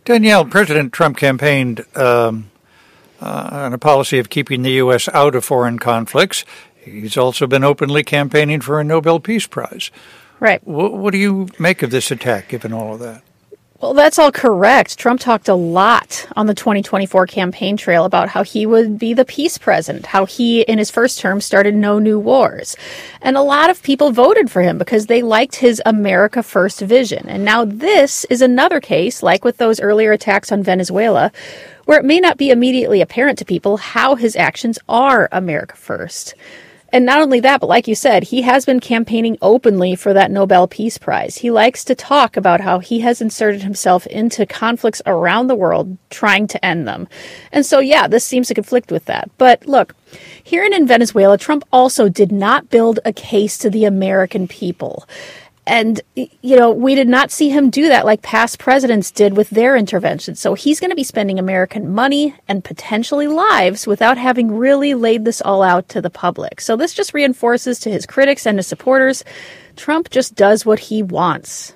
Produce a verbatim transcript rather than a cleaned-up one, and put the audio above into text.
Danielle, President Trump campaigned um, uh, on a policy of keeping the U S out of foreign conflicts. He's also been openly campaigning for a Nobel Peace Prize. Right. What, what do you make of this attack, given all of that? Well, that's all correct. Trump talked a lot on the twenty twenty-four campaign trail about how he would be the peace president, how he, in his first term, started no new wars. And a lot of people voted for him because they liked his America First vision. And now this is another case, like with those earlier attacks on Venezuela, where it may not be immediately apparent to people how his actions are America First. And not only that, but like you said, he has been campaigning openly for that Nobel Peace Prize. He likes to talk about how he has inserted himself into conflicts around the world, trying to end them. And so, yeah, this seems to conflict with that. But look, here in Venezuela, Trump also did not build a case to the American people. And, you know, we did not see him do that like past presidents did with their interventions. So he's going to be spending American money and potentially lives without having really laid this all out to the public. So this just reinforces to his critics and his supporters, Trump just does what he wants.